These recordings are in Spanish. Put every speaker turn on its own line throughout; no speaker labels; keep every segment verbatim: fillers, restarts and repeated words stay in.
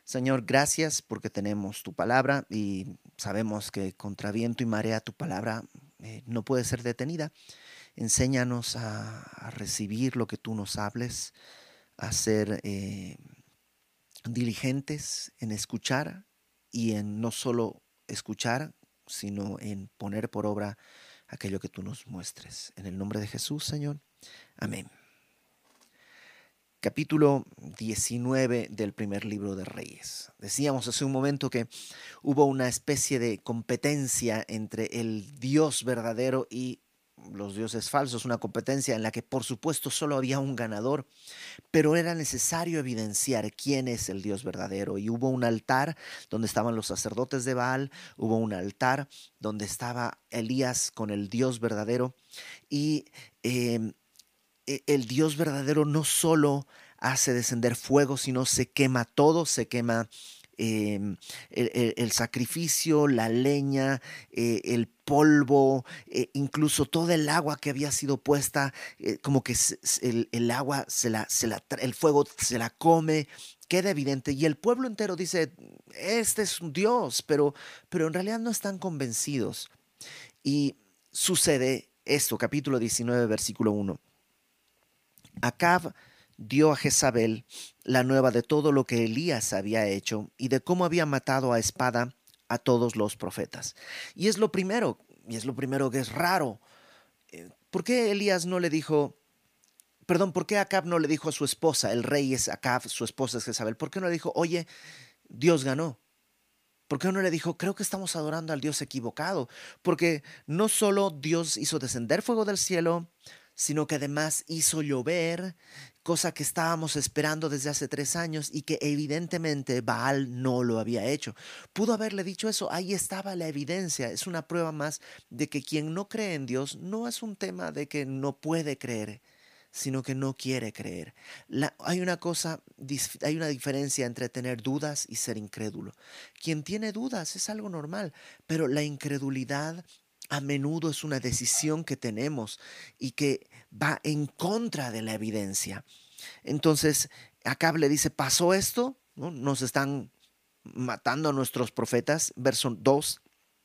Señor, gracias porque tenemos tu palabra y sabemos que contra viento y marea tu palabra eh, no puede ser detenida. Enséñanos a, a recibir lo que tú nos hables, a ser eh, diligentes en escuchar y en no solo escuchar, sino en poner por obra aquello que tú nos muestres. En el nombre de Jesús, Señor. Amén. Capítulo diecinueve del primer libro de Reyes. Decíamos hace un momento que hubo una especie de competencia entre el Dios verdadero y los dioses falsos, una competencia en la que por supuesto solo había un ganador, pero era necesario evidenciar quién es el Dios verdadero. Y hubo un altar donde estaban los sacerdotes de Baal, hubo un altar donde estaba Elías con el Dios verdadero y eh, e- el Dios verdadero no solo hace descender fuego, sino se quema todo, se quema em, el, el- el sacrificio, la leña, eh, el polvo, eh, incluso toda el agua que había sido puesta, eh, como que se- se- el, el agua se la, se la tra- el fuego se la come. Queda evidente y el pueblo entero dice, este es un Dios, pero, pero en realidad no están convencidos. Y sucede esto, capítulo diecinueve, versículo uno. Acab dio a Jezabel la nueva de todo lo que Elías había hecho y de cómo había matado a espada a todos los profetas. Y es lo primero, y es lo primero que es raro. Eh, ¿Por qué Elías no le dijo, perdón, por qué Acab no le dijo a su esposa, el rey es Acab, su esposa es Jezabel, por qué no le dijo, oye, Dios ganó? ¿Por qué no le dijo, creo que estamos adorando al Dios equivocado? Porque no solo Dios hizo descender fuego del cielo, sino que además hizo llover, cosa que estábamos esperando desde hace tres años y que evidentemente Baal no lo había hecho. Pudo haberle dicho eso, ahí estaba la evidencia, es una prueba más de que quien no cree en Dios no es un tema de que no puede creer, sino que no quiere creer. La- hay una cosa, dis- hay una diferencia entre tener dudas y ser incrédulo. Quien tiene dudas es algo normal, pero la incredulidad a menudo es una decisión que tenemos y que va en contra de la evidencia. Entonces, Acab le dice, pasó esto, ¿no? Nos están matando a nuestros profetas, verso dos.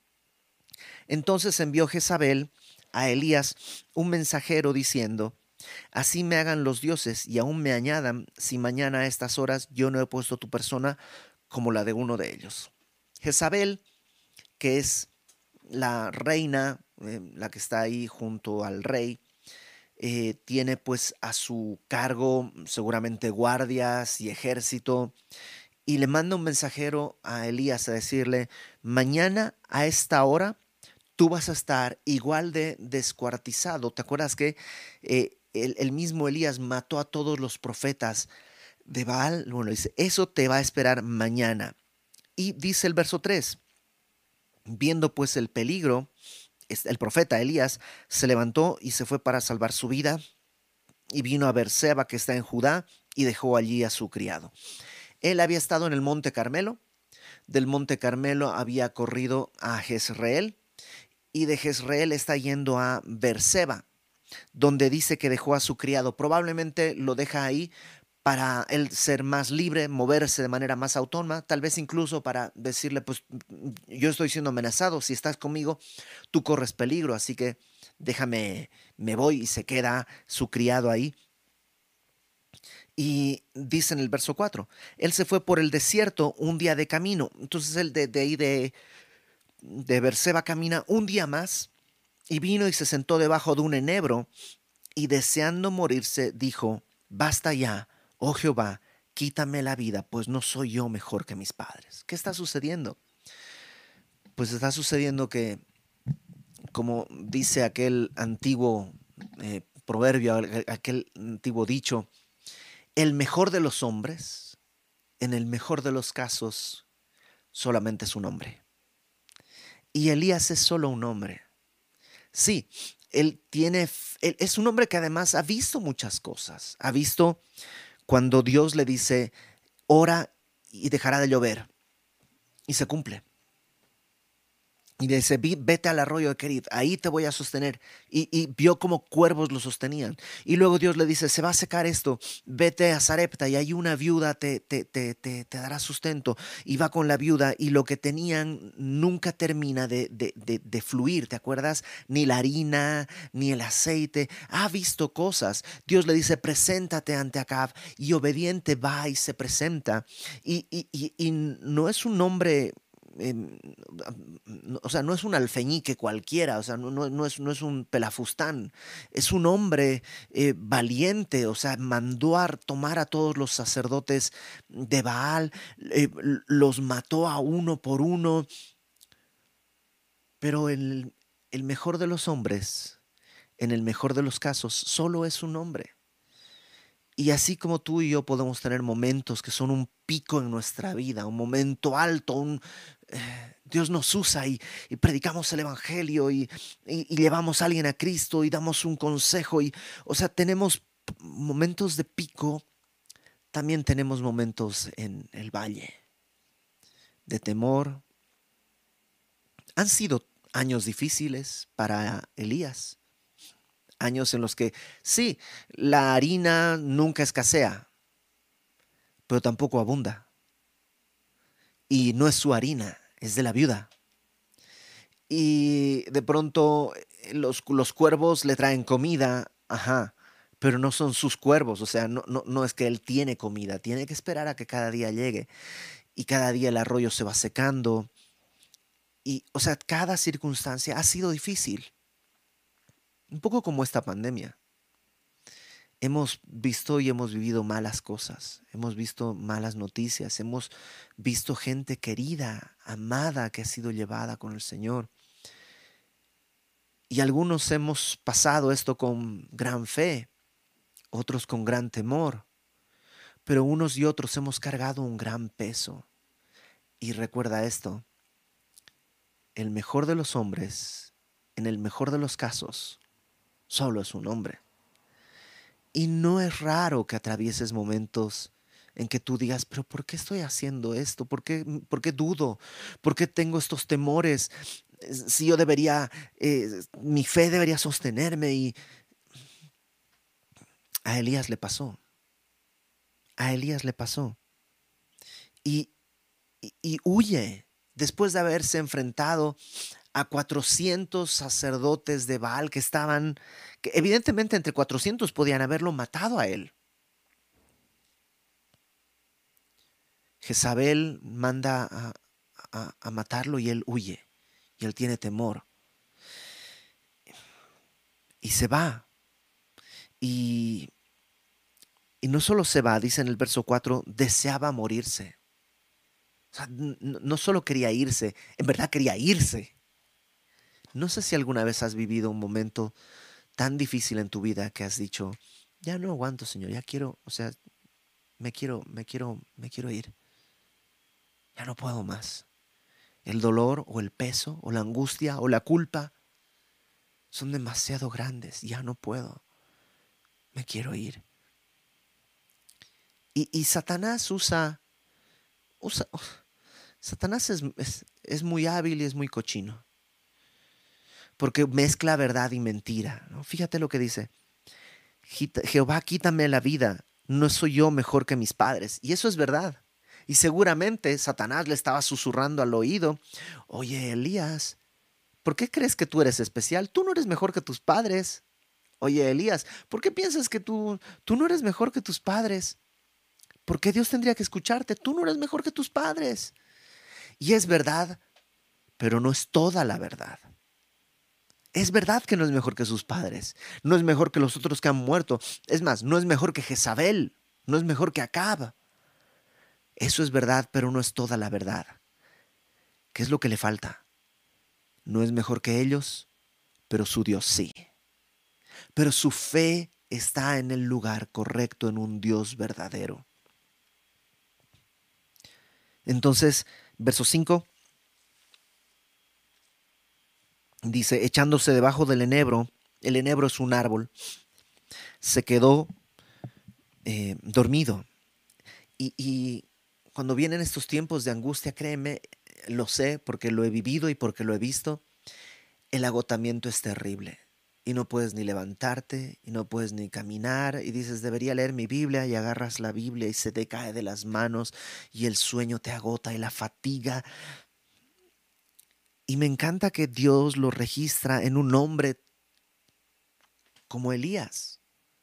Entonces envió Jezabel a Elías un mensajero diciendo, así me hagan los dioses y aún me añadan si mañana a estas horas yo no he puesto tu persona como la de uno de ellos. Jezabel, que es la reina, eh, la que está ahí junto al rey, eh, tiene pues a su cargo seguramente guardias y ejército, y le manda un mensajero a Elías a decirle, mañana a esta hora tú vas a estar igual de descuartizado. ¿Te acuerdas que eh, el, el mismo Elías mató a todos los profetas de Baal? Bueno, dice, eso te va a esperar mañana. Y dice el verso tres, viendo pues el peligro, el profeta Elías se levantó y se fue para salvar su vida y vino a Berseba que está en Judá y dejó allí a su criado. Él había estado en el monte Carmelo, del monte Carmelo había corrido a Jezreel y de Jezreel está yendo a Berseba, donde dice que dejó a su criado. Probablemente lo deja ahí para él ser más libre, moverse de manera más autónoma, tal vez incluso para decirle, pues yo estoy siendo amenazado, si estás conmigo, tú corres peligro, así que déjame, me voy y se queda su criado ahí. Y dice en el verso cuatro, él se fue por el desierto un día de camino, entonces él de, de ahí de, de Berseba camina un día más y vino y se sentó debajo de un enebro y deseando morirse dijo, basta ya, oh Jehová, quítame la vida, pues no soy yo mejor que mis padres. ¿Qué está sucediendo? Pues está sucediendo que, como dice aquel antiguo eh, proverbio, aquel antiguo dicho, el mejor de los hombres, en el mejor de los casos, solamente es un hombre. Y Elías es solo un hombre. Sí, él tiene, él es un hombre que además ha visto muchas cosas. Ha visto cuando Dios le dice, ora y dejará de llover. Y se cumple. Y le dice, "Vi- vete al arroyo de Kerit, ahí te voy a sostener". Y, y vio como cuervos lo sostenían. Y luego Dios le dice, se va a secar esto, vete a Sarepta y ahí una viuda te, te, te, te, te dará sustento. Y va con la viuda y lo que tenían nunca termina de, de, de, de fluir, ¿te acuerdas? Ni la harina, ni el aceite. Ha visto cosas. Dios le dice, preséntate ante Acab. Y obediente va y se presenta. Y, y, y, y no es un hombre eh, no- o sea, no es un alfeñique cualquiera, o sea, no, no- no es, no es un pelafustán, es un hombre eh, valiente, o sea, mandó a tomar a todos los sacerdotes de Baal, eh, los mató a uno por uno, pero el, el mejor de los hombres, en el mejor de los casos, solo es un hombre. Y así como tú y yo podemos tener momentos que son un pico en nuestra vida, un momento alto, un, eh, Dios nos usa y, y predicamos el Evangelio y, y- y llevamos a alguien a Cristo y damos un consejo. Y, o sea, tenemos p- momentos de pico, también tenemos momentos en el valle de temor. Han sido años difíciles para Elías, años en los que sí, la harina nunca escasea, pero tampoco abunda. Y no es su harina, es de la viuda. Y de pronto eh, los, los cuervos le traen comida, ajá, pero no son sus cuervos, o sea, no, no, no es que él tiene comida, tiene que esperar a que cada día llegue y cada día el arroyo se va secando y, o sea, cada circunstancia ha sido difícil, un poco como esta pandemia. Hemos visto y hemos vivido malas cosas, hemos visto malas noticias, hemos visto gente querida, amada, que ha sido llevada con el Señor. Y algunos hemos pasado esto con gran fe, otros con gran temor, pero unos y otros hemos cargado un gran peso. Y recuerda esto, el mejor de los hombres, en el mejor de los casos, solo es un hombre. Y no es raro que atravieses momentos en que tú digas, pero ¿por qué estoy haciendo esto? ¿Por qué, por qué dudo? ¿Por qué tengo estos temores? Eh, Si yo debería, eh, mi fe debería sostenerme. Y a Elías le pasó, a Elías le pasó. Y, y, y huye después de haberse enfrentado a cuatrocientos sacerdotes de Baal que estaban, que evidentemente entre cuatrocientos podían haberlo matado a él. Jezabel manda a, a, a matarlo y él huye. Y él tiene temor. Y se va. Y, y no solo se va, dice en el verso cuatro, deseaba morirse. O sea, n- no solo quería irse, en verdad quería irse. No sé si alguna vez has vivido un momento tan difícil en tu vida que has dicho, ya no aguanto, Señor, ya quiero, o sea, me quiero, me quiero, me quiero ir. Ya no puedo más. El dolor o el peso o la angustia o la culpa son demasiado grandes. Ya no puedo. Me quiero ir. Y, y Satanás usa, usa, Satanás es, es, es muy hábil y es muy cochino. Porque mezcla verdad y mentira, ¿no? Fíjate lo que dice. Jehová, quítame la vida. No soy yo mejor que mis padres. Y eso es verdad. Y seguramente Satanás le estaba susurrando al oído, oye, Elías, ¿por qué crees que tú eres especial? Tú no eres mejor que tus padres. Oye, Elías, ¿por qué piensas que tú, tú no eres mejor que tus padres? ¿Por qué Dios tendría que escucharte? Tú no eres mejor que tus padres. Y es verdad, pero no es toda la verdad. Es verdad que no es mejor que sus padres. No es mejor que los otros que han muerto. Es más, no es mejor que Jezabel. No es mejor que Acab. Eso es verdad, pero no es toda la verdad. ¿Qué es lo que le falta? No es mejor que ellos, pero su Dios sí. Pero su fe está en el lugar correcto, en un Dios verdadero. Entonces, verso cinco dice, echándose debajo del enebro, el enebro es un árbol, se quedó eh, dormido. Y, y cuando vienen estos tiempos de angustia, créeme, lo sé porque lo he vivido y porque lo he visto, el agotamiento es terrible. Y no puedes ni levantarte, y no puedes ni caminar, y dices, debería leer mi Biblia, y agarras la Biblia y se te cae de las manos, y el sueño te agota y la fatiga. Y me encanta que Dios lo registra en un hombre como Elías.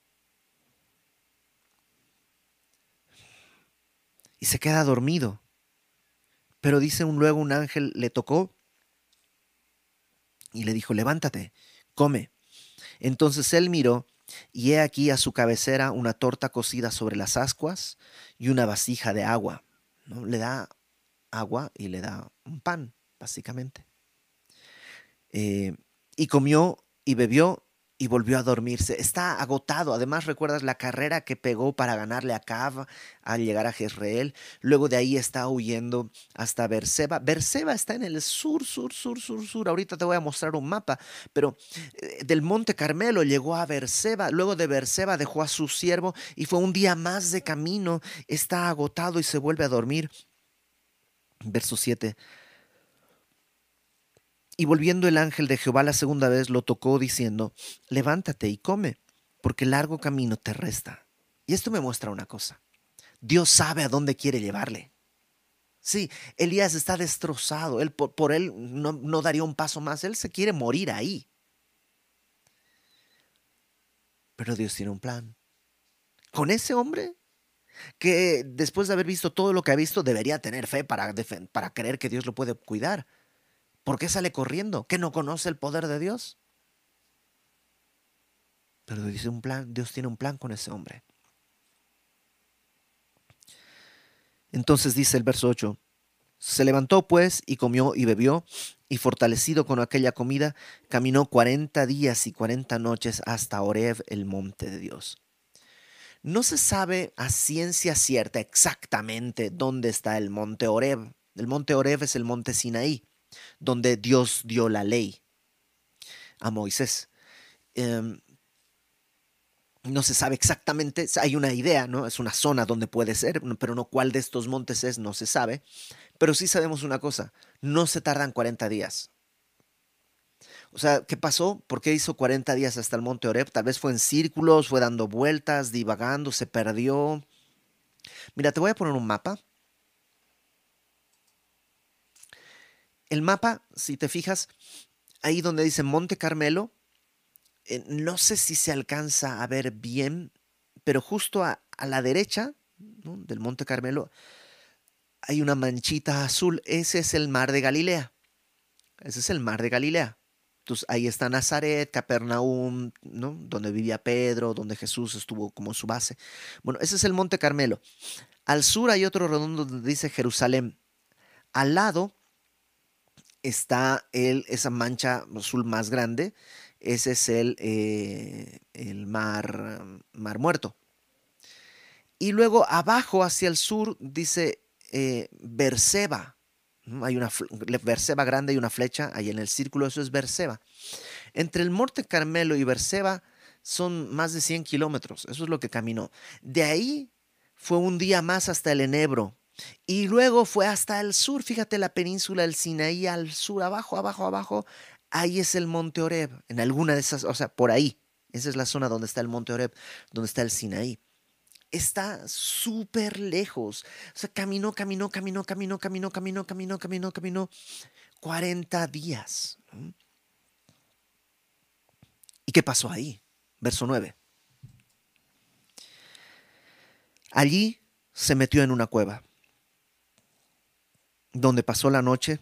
Y se queda dormido. Pero dice un, luego un ángel le tocó y le dijo, levántate, come. Entonces él miró, y he aquí a su cabecera una torta cocida sobre las ascuas y una vasija de agua, ¿no? Le da agua y le da un pan, básicamente. Eh, y comió y bebió y volvió a dormirse. Está agotado. Además, recuerdas la carrera que pegó para ganarle a Acab al llegar a Jezreel. Luego de ahí está huyendo hasta Berseba. Berseba está en el sur, sur, sur, sur, sur. Ahorita te voy a mostrar un mapa, pero eh, del Monte Carmelo llegó a Berseba. Luego de Berseba dejó a su siervo y fue un día más de camino. Está agotado y se vuelve a dormir. Verso siete. Y volviendo el ángel de Jehová la segunda vez lo tocó diciendo, levántate y come, porque largo camino te resta. Y esto me muestra una cosa. Dios sabe a dónde quiere llevarle. Sí, Elías está destrozado. Él, por, por él no, no daría un paso más. Él se quiere morir ahí. Pero Dios tiene un plan. Con ese hombre que después de haber visto todo lo que ha visto debería tener fe para, defen- para creer que Dios lo puede cuidar. ¿Por qué sale corriendo? ¿Que no conoce el poder de Dios? Pero dice un plan, Dios tiene un plan con ese hombre. Entonces dice el verso ocho, se levantó pues y comió y bebió, y fortalecido con aquella comida, caminó cuarenta días y cuarenta noches hasta Horeb, el monte de Dios. No se sabe a ciencia cierta exactamente dónde está el monte Horeb. El monte Horeb es el monte Sinaí, donde Dios dio la ley a Moisés. Em, no se sabe exactamente, hay una idea, ¿no? Es una zona donde puede ser, pero no cuál de estos montes es, no se sabe. Pero sí sabemos una cosa, no se tardan cuarenta días. O sea, ¿qué pasó? ¿Por qué hizo cuarenta días hasta el monte Oreb? Tal vez fue en círculos, fue dando vueltas, divagando, se perdió. Mira, te voy a poner un mapa. El mapa, si te fijas, ahí donde dice Monte Carmelo, eh, no sé si se alcanza a ver bien, pero justo a, a la derecha, ¿no?, del Monte Carmelo hay una manchita azul. Ese es el mar de Galilea. Ese es el mar de Galilea. Entonces ahí está Nazaret, Capernaum, ¿no?, donde vivía Pedro, donde Jesús estuvo como su base. Bueno, ese es el Monte Carmelo. Al sur hay otro redondo donde dice Jerusalén. Al lado está el, esa mancha azul más grande. Ese es el, eh, el mar, mar Muerto. Y luego abajo hacia el sur dice eh, Berseba. Hay una Berseba grande y una flecha ahí en el círculo, eso es Berseba. Entre el Monte Carmelo y Berseba son más de cien kilómetros, eso es lo que caminó. De ahí fue un día más hasta el Enebro y luego fue hasta el sur, fíjate la península del Sinaí al sur, abajo, abajo, abajo, ahí es el Monte Oreb, en alguna de esas, o sea, por ahí, esa es la zona donde está el Monte Oreb, donde está el Sinaí. Está súper lejos. O sea, caminó, caminó, caminó, caminó, caminó, caminó, caminó, caminó, caminó. cuarenta días. ¿No? ¿Y qué pasó ahí? Verso nueve. Allí se metió en una cueva, donde pasó la noche,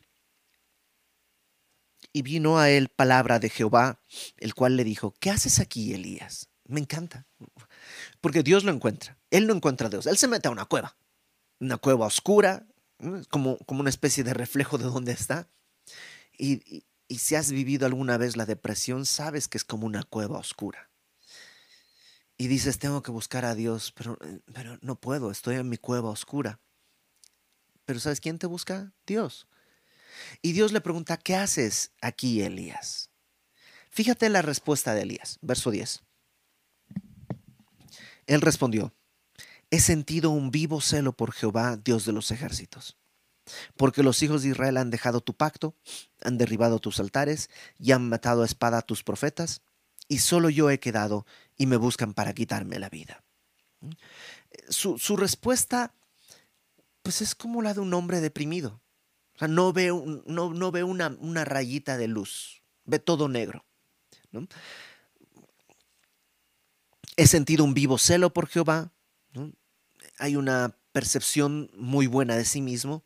y vino a él palabra de Jehová, el cual le dijo, ¿qué haces aquí, Elías? Me encanta, porque Dios lo encuentra. Él no encuentra a Dios, él se mete a una cueva, una cueva oscura, como, como una especie de reflejo de dónde está. Y, y, y si has vivido alguna vez la depresión, sabes que es como una cueva oscura. Y dices, tengo que buscar a Dios, pero, pero no puedo, estoy en mi cueva oscura. Pero ¿sabes quién te busca? Dios. Y Dios le pregunta, ¿qué haces aquí, Elías? Fíjate en la respuesta de Elías, verso diez. Él respondió, he sentido un vivo celo por Jehová, Dios de los ejércitos. porque los hijos de Israel han dejado tu pacto, han derribado tus altares y han matado a espada a tus profetas, y solo yo he quedado y me buscan para quitarme la vida. Su, su respuesta, pues es como la de un hombre deprimido. O sea, no ve, un- no, no ve una, una rayita de luz, ve todo negro, ¿no? He sentido un vivo celo por Jehová, ¿no? Hay una percepción muy buena de sí mismo.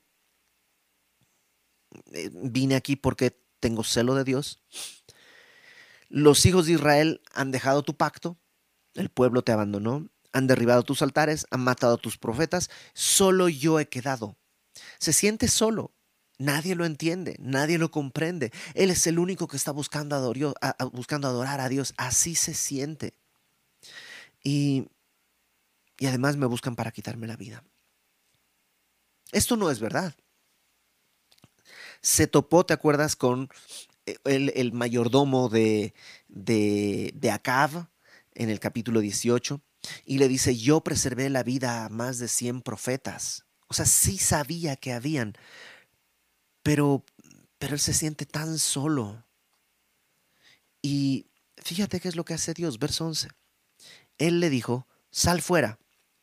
Eh, vine aquí porque tengo celo de Dios. Los hijos de Israel han dejado tu pacto, el pueblo te abandonó, han derribado tus altares, han matado a tus profetas, solo yo he quedado. Se siente solo, nadie lo entiende, nadie lo comprende. Él es el único que está buscando, adorio- a- a- buscando adorar a Dios, así se siente. Y, y además me buscan para quitarme la vida. Esto no es verdad. Se topó, ¿te acuerdas? Con eh, el, el mayordomo de, de, de Acab en el capítulo dieciocho y le dice, yo preservé la vida a más de cien profetas. O sea, sí sabía que habían, pero, pero él se siente tan solo. Y fíjate qué es lo que hace Dios, verso once. Él le dijo, sal fuera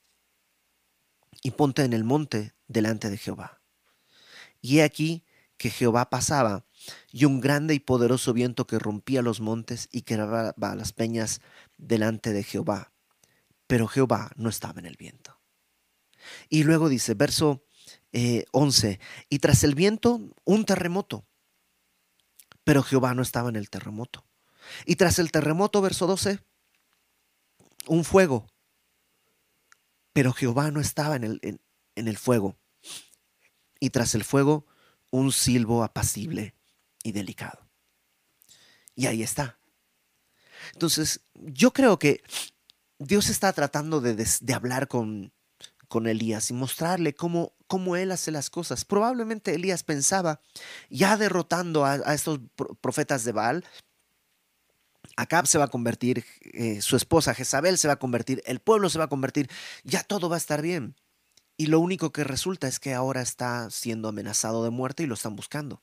y ponte en el monte delante de Jehová. Y he aquí que Jehová pasaba, y un grande y poderoso viento que rompía los montes y quebraba las peñas delante de Jehová. Pero Jehová no estaba en el viento. Y luego dice, verso eh, once, y tras el viento un terremoto, pero Jehová no estaba en el terremoto. Y tras el terremoto, verso doce, un fuego, pero Jehová no estaba en el, en, en el fuego. Y tras el fuego, un silbo apacible y delicado. Y ahí está. Entonces, yo creo que Dios está tratando de, des- de hablar con, con Elías y mostrarle cómo, cómo él hace las cosas. Probablemente Elías pensaba, ya derrotando a, a estos pro- profetas de Baal, Acab se va a convertir, eh, su esposa Jezabel se va a convertir, el pueblo se va a convertir, ya todo va a estar bien. Y lo único que resulta es que ahora está siendo amenazado de muerte y lo están buscando.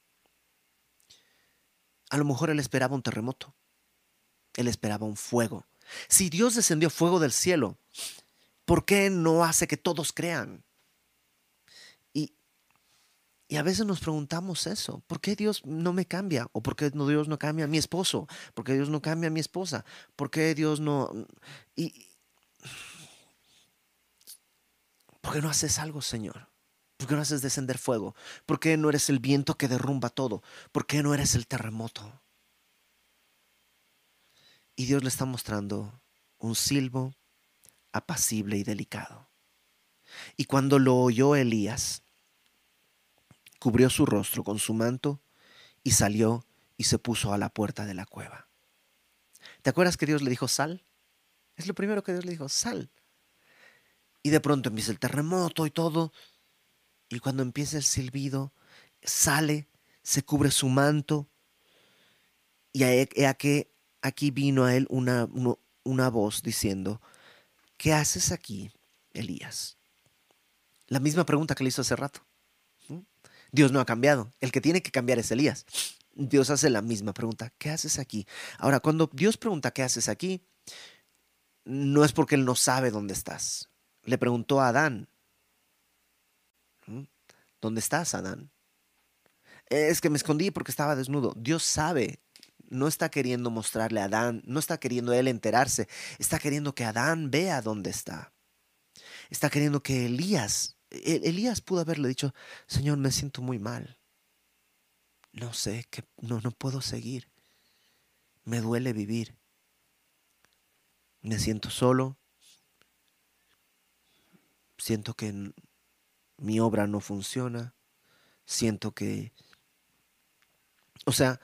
A lo mejor él esperaba un terremoto, él esperaba un fuego. Si Dios descendió fuego del cielo, ¿por qué no hace que todos crean? Y, y a veces nos preguntamos eso, ¿por qué Dios no me cambia? ¿O por qué no, Dios no cambia a mi esposo? ¿Por qué Dios no cambia a mi esposa? ¿Por qué Dios no... Y, ¿por qué no haces algo, Señor? ¿Por qué no haces descender fuego? ¿Por qué no eres el viento que derrumba todo? ¿Por qué no eres el terremoto? Y Dios le está mostrando un silbo apacible y delicado. Y cuando lo oyó Elías, cubrió su rostro con su manto y salió y se puso a la puerta de la cueva. ¿Te acuerdas que Dios le dijo sal? Es lo primero que Dios le dijo, sal. Y de pronto empieza el terremoto y todo. Y cuando empieza el silbido, sale, se cubre su manto. Y he, he aquí, aquí vino a él una, uno- una voz diciendo, ¿qué haces aquí, Elías? La misma pregunta que le hizo hace rato. ¿No? Dios no ha cambiado. El que tiene que cambiar es Elías. Dios hace la misma pregunta, ¿qué haces aquí? Ahora, cuando Dios pregunta, ¿qué haces aquí? No es porque Él no sabe dónde estás. Le preguntó a Adán, ¿no? ¿Dónde estás, Adán? Es que me escondí porque estaba desnudo. Dios sabe, no está queriendo mostrarle a Adán, no está queriendo él enterarse, está queriendo que Adán vea dónde está. Está queriendo que Elías, E- Elías pudo haberle dicho, Señor, me siento muy mal. No sé, que no, no puedo seguir. Me duele vivir. Me siento solo. Siento que n- mi obra no funciona. Siento que, o sea,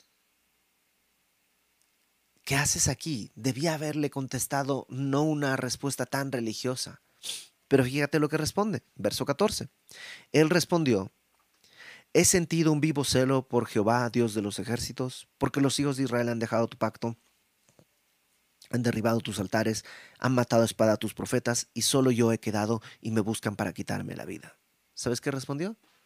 ¿qué haces aquí? Debía haberle contestado no una respuesta tan religiosa. Pero fíjate lo que responde, verso catorce. Él respondió, he sentido un vivo celo por Jehová, Dios de los ejércitos, porque los hijos de Israel han dejado tu pacto, han derribado tus altares, han matado a espada a tus profetas, y solo yo he quedado y me buscan para quitarme la vida. ¿Sabes qué respondió?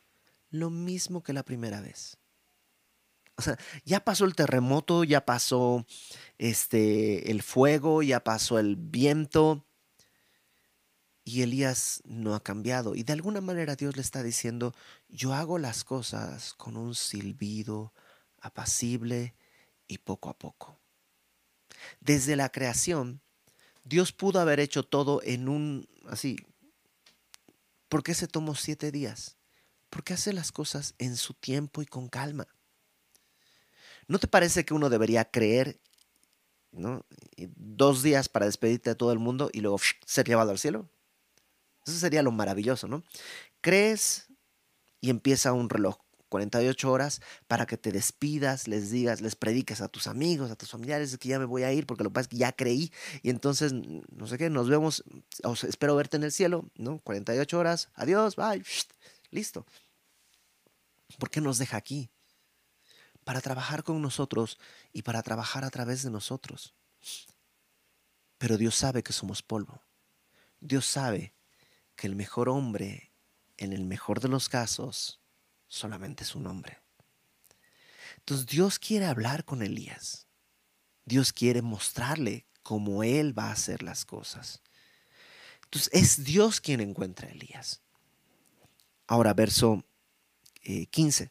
lo mismo que la primera vez. O sea, ya pasó el terremoto, ya pasó este, el fuego, ya pasó el viento y Elías no ha cambiado. Y de alguna manera Dios le está diciendo, yo hago las cosas con un silbido apacible y poco a poco. Desde la creación, Dios pudo haber hecho todo en un, así, ¿por qué se tomó siete días? Porque hace las cosas en su tiempo y con calma. ¿No te parece que uno debería creer, ¿no? Y dos días para despedirte de todo el mundo y luego ser llevado al cielo? Eso sería lo maravilloso, ¿no? Crees y empieza un reloj, cuarenta y ocho horas, para que te despidas, les digas, les prediques a tus amigos, a tus familiares que ya me voy a ir porque lo que pasa es que ya creí y entonces, no sé qué, nos vemos, o sea, espero verte en el cielo, ¿no? cuarenta y ocho horas, adiós, bye, listo. ¿Por qué nos deja aquí? Para trabajar con nosotros y para trabajar a través de nosotros. Pero Dios sabe que somos polvo. Dios sabe que el mejor hombre, en el mejor de los casos, solamente es un hombre. Entonces Dios quiere hablar con Elías. Dios quiere mostrarle cómo Él va a hacer las cosas. Entonces es Dios quien encuentra a Elías. Ahora, verso eh, quince.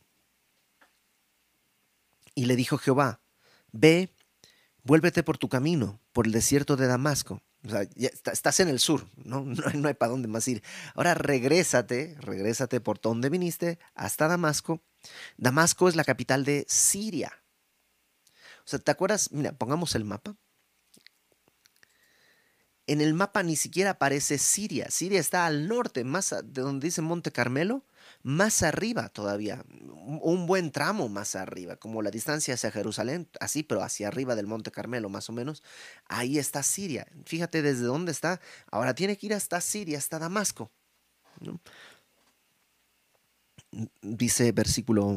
Y le dijo Jehová, ve, vuélvete por tu camino, por el desierto de Damasco. O sea, ya está- estás en el sur, ¿no? No, hay no hay para dónde más ir. Ahora regrésate, regrésate por donde viniste, hasta Damasco. Damasco es la capital de Siria. O sea, ¿te acuerdas? Mira, pongamos el mapa. En el mapa ni siquiera aparece Siria. Siria está al norte, más a- de donde dice Monte Carmelo, más arriba todavía, un un buen tramo más arriba, como la distancia hacia Jerusalén, así, pero hacia arriba del Monte Carmelo, más o menos. Ahí está Siria. Fíjate desde dónde está. Ahora tiene que ir hasta Siria, hasta Damasco, ¿no? Dice versículo,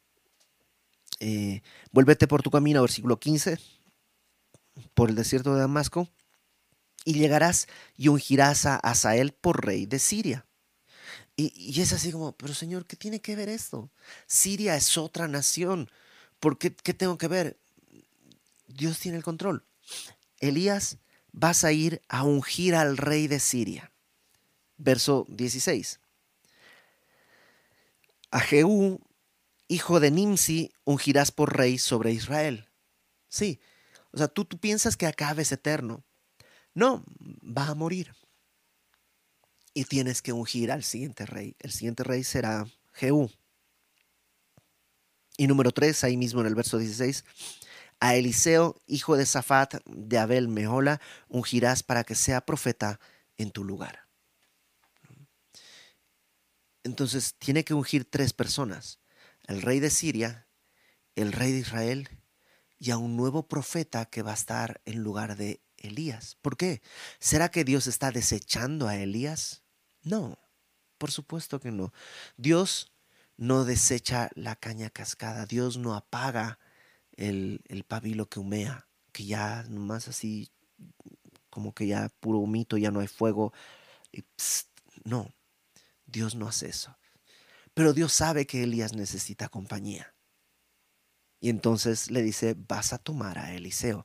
eh, vuélvete por tu camino, versículo quince, por el desierto de Damasco, y llegarás y ungirás a Hazael por rey de Siria. Y, y es así como, pero Señor, ¿qué tiene que ver esto? Siria es otra nación. ¿Por qué, qué tengo que ver? Dios tiene el control. Elías, vas a ir a ungir al rey de Siria. Verso dieciséis. A Jehú, hijo de Nimsi, ungirás por rey sobre Israel. Sí, o sea, tú, tú piensas que acá es eterno. No, va a morir. Y tienes que ungir al siguiente rey. El siguiente rey será Jehú. Y número tres, ahí mismo en el verso dieciséis, a Eliseo, hijo de Safat de Abel Mehola, ungirás para que sea profeta en tu lugar. Entonces tiene que ungir tres personas, el rey de Siria, el rey de Israel y a un nuevo profeta que va a estar en lugar de Elías. ¿Por qué? ¿Será que Dios está desechando a Elías? No, por supuesto que no. Dios no desecha la caña cascada, Dios no apaga el, el pabilo que humea, que ya nomás así, como que ya puro humito, ya no hay fuego. Y pst, no, Dios no hace eso. Pero Dios sabe que Elías necesita compañía. Y entonces le dice, vas a tomar a Eliseo.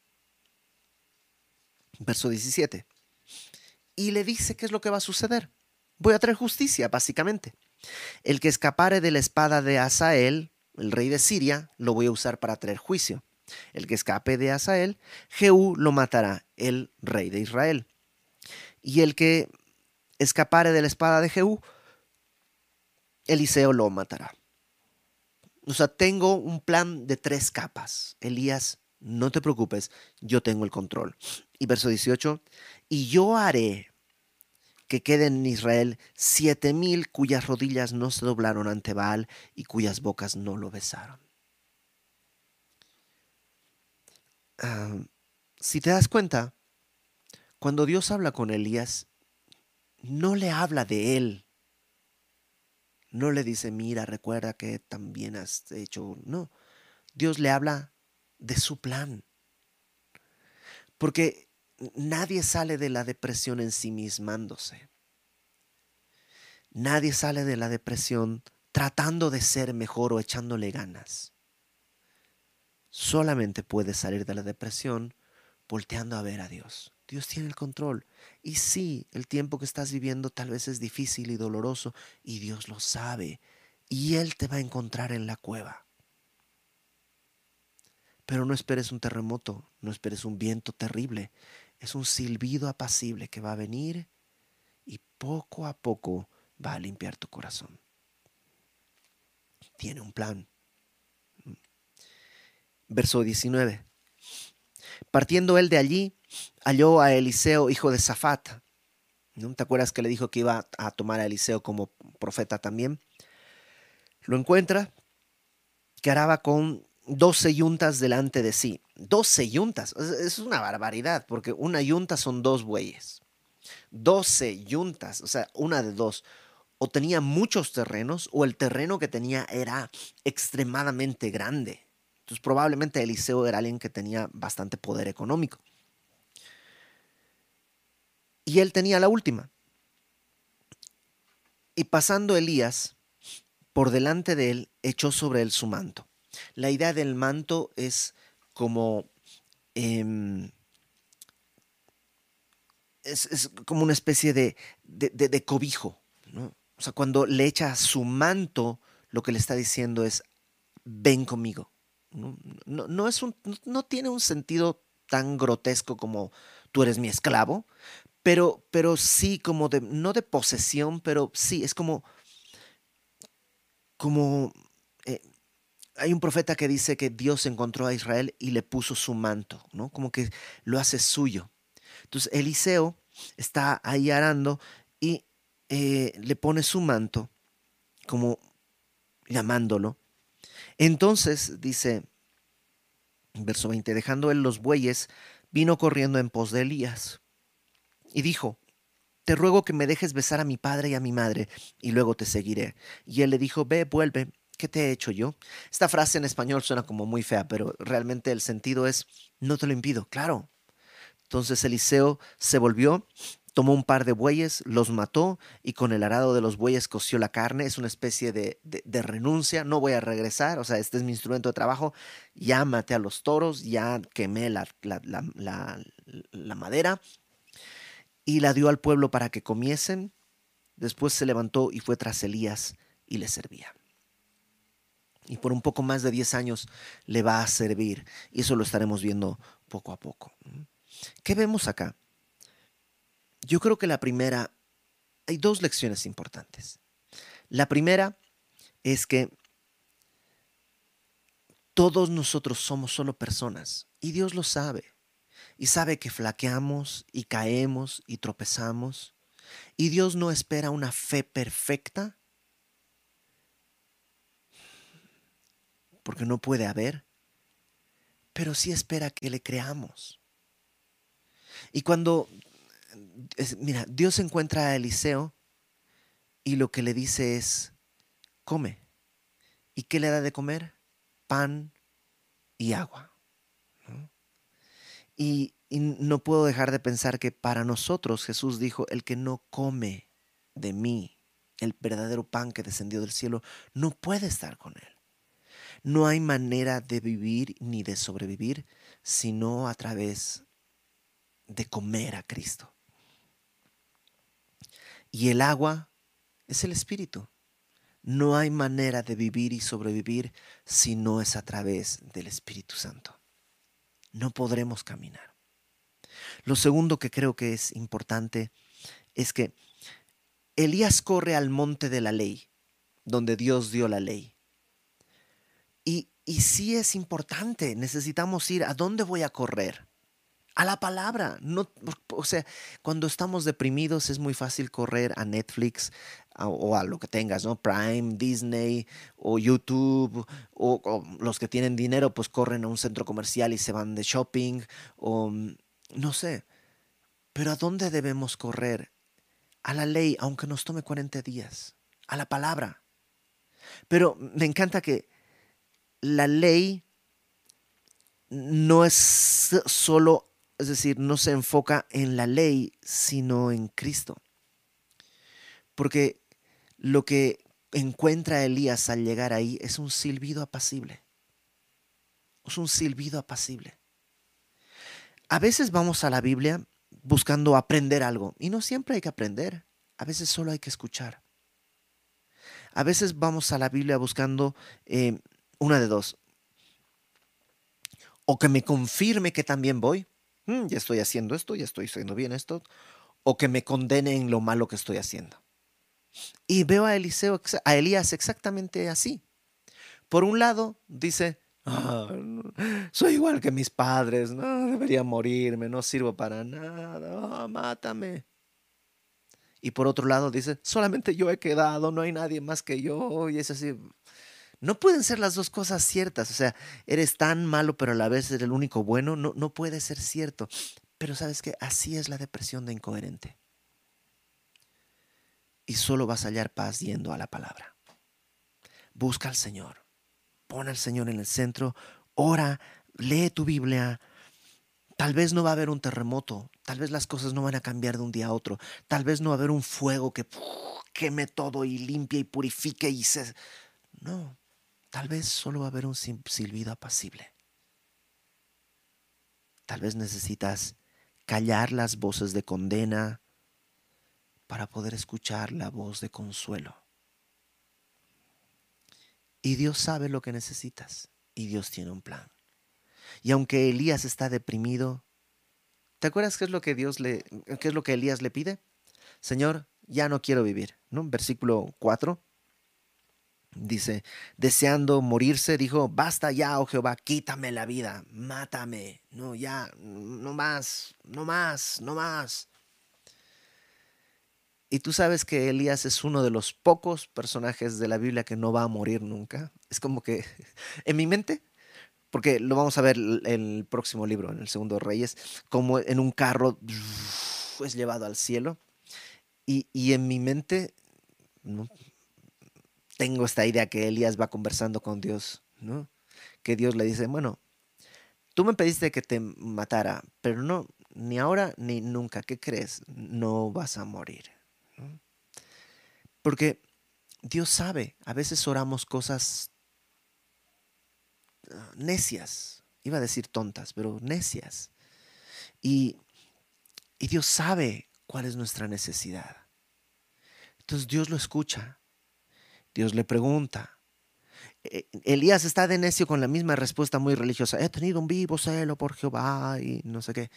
Verso diecisiete. Y le dice qué es lo que va a suceder. Voy a traer justicia, básicamente. El que escapare de la espada de Hazael, el rey de Siria, lo voy a usar para traer juicio. El que escape de Hazael, Jehú lo matará, el rey de Israel. Y el que escapare de la espada de Jehú, Eliseo lo matará. O sea, tengo un plan de tres capas. Elías, no te preocupes, yo tengo el control. Y verso dieciocho, y yo haré que queden en Israel siete mil cuyas rodillas no se doblaron ante Baal y cuyas bocas no lo besaron. Ah, si te das cuenta, cuando Dios habla con Elías, no le habla de él. No le dice, mira, recuerda que también has hecho. No, Dios le habla de su plan. Porque nadie sale de la depresión ensimismándose. Nadie sale de la depresión tratando de ser mejor o echándole ganas. Solamente puedes salir de la depresión volteando a ver a Dios. Dios tiene el control. Y sí, el tiempo que estás viviendo tal vez es difícil y doloroso, y Dios lo sabe. Y Él te va a encontrar en la cueva. Pero no esperes un terremoto, no esperes un viento terrible. Es un silbido apacible que va a venir y poco a poco va a limpiar tu corazón. Tiene un plan. Verso diecinueve. Partiendo él de allí, halló a Eliseo, hijo de Safat. ¿No te acuerdas que le dijo que iba a tomar a Eliseo como profeta también? Lo encuentra, que araba con doce yuntas delante de sí. Doce yuntas, es una barbaridad, porque una yunta son dos bueyes. Doce yuntas, o sea, una de dos. O tenía muchos terrenos, o el terreno que tenía era extremadamente grande. Entonces probablemente Eliseo era alguien que tenía bastante poder económico. Y él tenía la última. Y pasando Elías por delante de él, echó sobre él su manto. La idea del manto es como, eh, es, es como una especie de, de, de, de cobijo, ¿no? O sea, cuando le echa su manto, lo que le está diciendo es, ven conmigo. No, no, no, es un, no, no tiene un sentido tan grotesco como tú eres mi esclavo, pero, pero sí como de, no de posesión, pero sí, es como, como eh, hay un profeta que dice que Dios encontró a Israel y le puso su manto, ¿no? Como que lo hace suyo. Entonces Eliseo está ahí arando y eh, le pone su manto, como llamándolo. Entonces dice, verso veinte, dejando él los bueyes, vino corriendo en pos de Elías y dijo, te ruego que me dejes besar a mi padre y a mi madre, y luego te seguiré. Y él le dijo, ve, vuelve, ¿qué te he hecho yo? Esta frase en español suena como muy fea, pero realmente el sentido es, no te lo impido, claro. Entonces Eliseo se volvió, tomó un par de bueyes, los mató y con el arado de los bueyes coció la carne. Es una especie de, de, de renuncia, no voy a regresar, o sea, este es mi instrumento de trabajo, ya maté a los toros, ya quemé la, la, la, la, la madera y la dio al pueblo para que comiesen. Después se levantó y fue tras Elías y le servía. Y por un poco más de diez años le va a servir. Y eso lo estaremos viendo poco a poco. ¿Qué vemos acá? Yo creo que la primera, hay dos lecciones importantes. La primera es que todos nosotros somos solo personas y Dios lo sabe. Y sabe que flaqueamos y caemos y tropezamos. Y Dios no espera una fe perfecta, porque no puede haber, pero sí espera que le creamos. Y cuando, es, mira, Dios encuentra a Eliseo y lo que le dice es, come. ¿Y qué le da de comer? Pan y agua, ¿no? Y, y no puedo dejar de pensar que para nosotros Jesús dijo, el que no come de mí, el verdadero pan que descendió del cielo, no puede estar con él. No hay manera de vivir ni de sobrevivir sino a través de comer a Cristo. Y el agua es el Espíritu. No hay manera de vivir y sobrevivir si no es a través del Espíritu Santo. No podremos caminar. Lo segundo que creo que es importante es que Elías corre al monte de la ley, donde Dios dio la ley. Y, y sí es importante, necesitamos ir, ¿a dónde voy a correr? A la palabra. No, o sea, cuando estamos deprimidos es muy fácil correr a Netflix a, o a lo que tengas, ¿no? Prime, Disney o YouTube, o, o los que tienen dinero pues corren a un centro comercial y se van de shopping, o no sé. Pero ¿a dónde debemos correr? A la ley, aunque nos tome cuarenta días, a la palabra. Pero me encanta que la ley no es solo, es decir, no se enfoca en la ley, sino en Cristo. Porque lo que encuentra a Elías al llegar ahí es un silbido apacible. Es un silbido apacible. A veces vamos a la Biblia buscando aprender algo y no siempre hay que aprender. A veces solo hay que escuchar. A veces vamos a la Biblia buscando eh, una de dos. O que me confirme que también voy. Mm, ya estoy haciendo esto, ya estoy haciendo bien esto. O que me condene en lo malo que estoy haciendo. Y veo a Eliseo, a Elías exactamente así. Por un lado, dice, "Ah, no, soy igual que mis padres, no debería morirme, no sirvo para nada, ah, mátame". Y por otro lado dice, solamente yo he quedado, no hay nadie más que yo. Y es así. No pueden ser las dos cosas ciertas. O sea, eres tan malo, pero a la vez eres el único bueno. No, no puede ser cierto. Pero sabes que así es la depresión de incoherente. Y solo vas a hallar paz yendo a la palabra. Busca al Señor. Pon al Señor en el centro. Ora, lee tu Biblia. Tal vez no va a haber un terremoto. Tal vez las cosas no van a cambiar de un día a otro. Tal vez no va a haber un fuego que ¡puf! Queme todo y limpie y purifique y se... No. Tal vez solo va a haber un silbido apacible. Tal vez necesitas callar las voces de condena para poder escuchar la voz de consuelo. Y Dios sabe lo que necesitas y Dios tiene un plan. Y aunque Elías está deprimido, ¿te acuerdas qué es lo que Dios le, qué es lo que Elías le pide? Señor, ya no quiero vivir, ¿no? Versículo cuatro dice, deseando morirse, dijo, basta ya, oh Jehová, quítame la vida, mátame, no, ya, no más, no más, no más. Y tú sabes que Elías es uno de los pocos personajes de la Biblia que no va a morir nunca. Es como que en mi mente, porque lo vamos a ver en el próximo libro, en el segundo de Reyes, como en un carro es llevado al cielo. Y, y en mi mente, ¿no? Tengo esta idea que Elías va conversando con Dios, ¿no? Que Dios le dice, bueno, tú me pediste que te matara, pero no, ni ahora ni nunca. ¿Qué crees? No vas a morir, ¿no? Porque Dios sabe, a veces oramos cosas uh, necias, iba a decir tontas, pero necias. Y, y Dios sabe cuál es nuestra necesidad. Entonces Dios lo escucha, Dios le pregunta. E- Elías está de necio con la misma respuesta muy religiosa. He tenido un vivo celo por Jehová y no sé qué.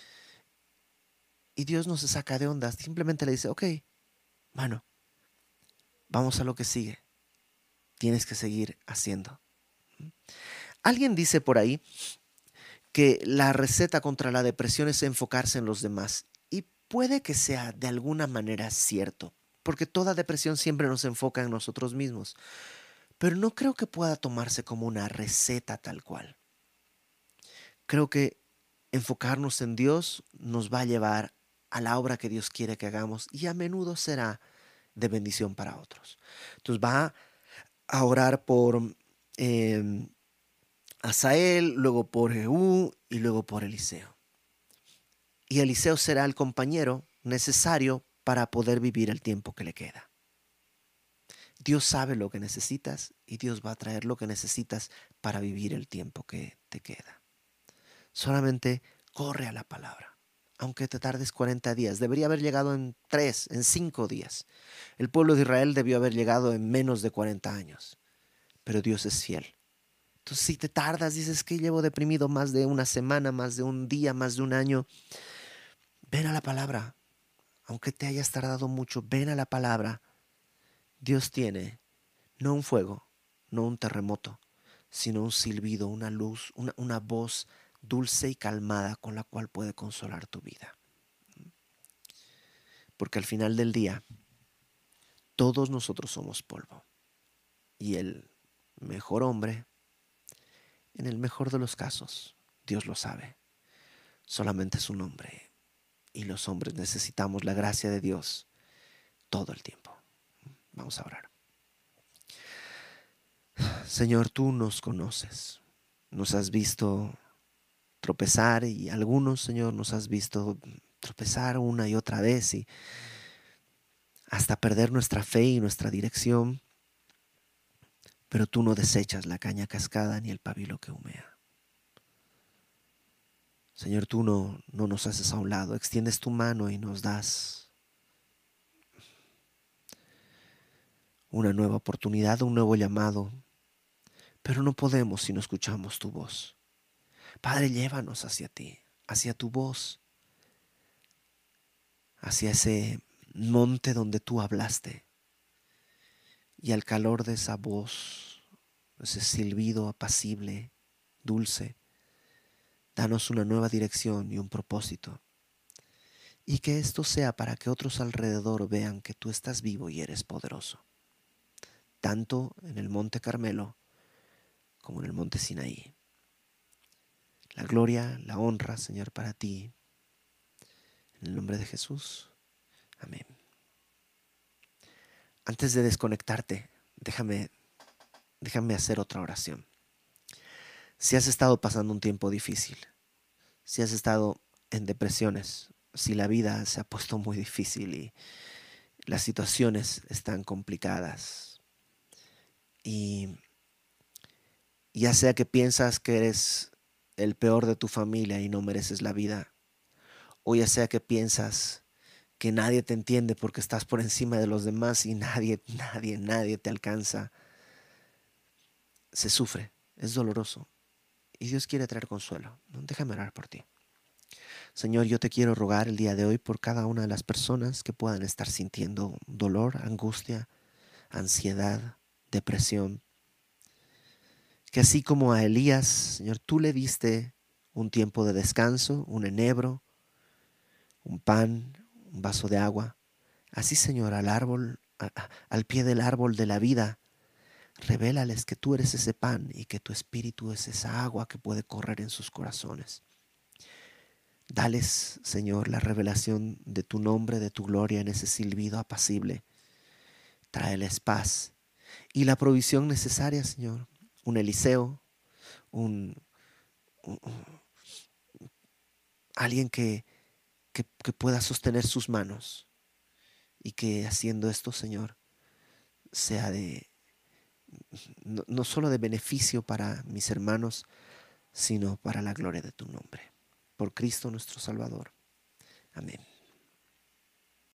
Y Dios no se saca de ondas, simplemente le dice, ok, bueno, vamos a lo que sigue. Tienes que seguir haciendo. Alguien dice por ahí que la receta contra la depresión es enfocarse en los demás. Y puede que sea de alguna manera cierto, porque toda depresión siempre nos enfoca en nosotros mismos. Pero no creo que pueda tomarse como una receta tal cual. Creo que enfocarnos en Dios nos va a llevar a la obra que Dios quiere que hagamos y a menudo será de bendición para otros. Entonces va a orar por eh, Asael, luego por Jehú y luego por Eliseo. Y Eliseo será el compañero necesario para poder vivir el tiempo que le queda. Dios sabe lo que necesitas y Dios va a traer lo que necesitas para vivir el tiempo que te queda. Solamente corre a la palabra. Aunque te tardes cuarenta días, debería haber llegado en tres, en cinco días. El pueblo de Israel debió haber llegado en menos de cuarenta años. Pero Dios es fiel. Entonces, si te tardas, dices que llevo deprimido más de una semana, más de un día, más de un año, ven a la palabra. Aunque te hayas tardado mucho, ven a la palabra. Dios tiene no un fuego, no un terremoto, sino un silbido, una luz, una, una voz dulce y calmada con la cual puede consolar tu vida. Porque al final del día, todos nosotros somos polvo. Y el mejor hombre, en el mejor de los casos, Dios lo sabe, solamente es un hombre. Y los hombres necesitamos la gracia de Dios todo el tiempo. Vamos a orar. Señor, tú nos conoces. Nos has visto tropezar y algunos, Señor, nos has visto tropezar una y otra vez y hasta perder nuestra fe y nuestra dirección. pero tú no desechas la caña cascada ni el pabilo que humea. Señor, tú no, no nos haces a un lado, extiendes tu mano y nos das una nueva oportunidad, un nuevo llamado, pero no podemos si no escuchamos tu voz. Padre, llévanos hacia ti, hacia tu voz, hacia ese monte donde tú hablaste, y al calor de esa voz, ese silbido apacible, dulce, danos una nueva dirección y un propósito, y que esto sea para que otros alrededor vean que tú estás vivo y eres poderoso, tanto en el monte Carmelo como en el monte Sinaí. La gloria, la honra, Señor, para ti, en el nombre de Jesús. Amén. Antes de desconectarte, déjame, déjame hacer otra oración. Si has estado pasando un tiempo difícil, si has estado en depresiones, si la vida se ha puesto muy difícil y las situaciones están complicadas, y ya sea que piensas que eres el peor de tu familia y no mereces la vida, o ya sea que piensas que nadie te entiende porque estás por encima de los demás y nadie, nadie, nadie te alcanza, se sufre, es doloroso y Dios quiere traer consuelo. Déjame orar por ti. Señor, yo te quiero rogar el día de hoy por cada una de las personas que puedan estar sintiendo dolor, angustia, ansiedad, depresión. Que así como a Elías, Señor, tú le diste un tiempo de descanso, un enebro, un pan, un vaso de agua. Así, Señor, al árbol, a- a- al pie del árbol de la vida, revélales que tú eres ese pan y que tu espíritu es esa agua que puede correr en sus corazones. Dales, Señor, la revelación de tu nombre, de tu gloria en ese silbido apacible. Tráeles paz y la provisión necesaria, Señor. Un Eliseo, un, un- alguien que, que, que pueda sostener sus manos y que haciendo esto, Señor, sea de no, no solo de beneficio para mis hermanos, sino para la gloria de tu nombre. Por Cristo nuestro Salvador. Amén.